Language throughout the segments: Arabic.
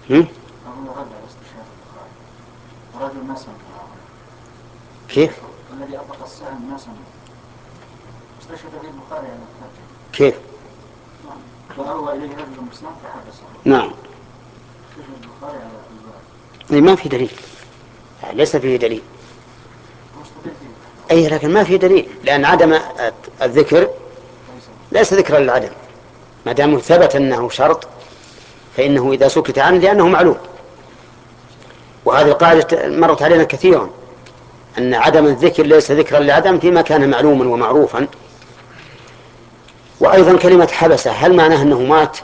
أقول غدا استشهاد البخاري رجل ما سمع. كيف؟ الذي أطلق السهم ما سمع استشهد به البخاري على الفجر. كيف؟ فأروى إليه رجل مسلم فحبسه. نعم. استشهد البخاري على الفجر. ما في دليل، ليس فيه دليل. مستدل فيه. أي لكن ما في دليل، لأن عدم الذكر ليس ذكرا للعدم، ما دام ثبت أنه شرط فإنه إذا سكت عنه لأنه معلوم. وهذه القاعدة مرت علينا كثيرا، أن عدم الذكر ليس ذكرا للعدم فيما كان معلوما ومعروفا. وأيضا كلمة حبس هل معناه أنه مات،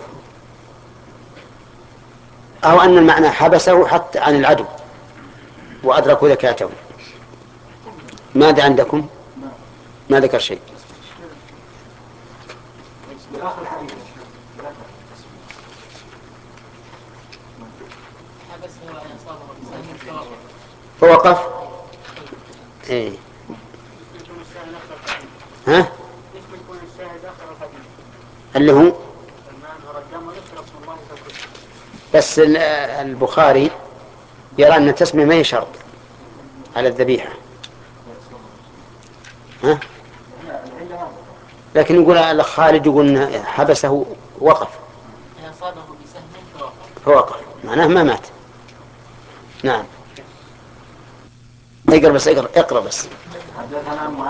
أو أن المعنى حبسه حتى عن العدو وأدركوا ذكاته؟ ماذا عندكم؟ ما ذكر شيء. آخر الحديث فوقف. إيه. ها؟ اللي هو بس البخاري يرى أن التسمية ما هي شرط على الذبيحة. ها؟ لكن يقول الأخ خالد يقول حبسه وقف. أصابه بسهم فوقف معناه ما مات. نعم. اقرأ بس. حدثنا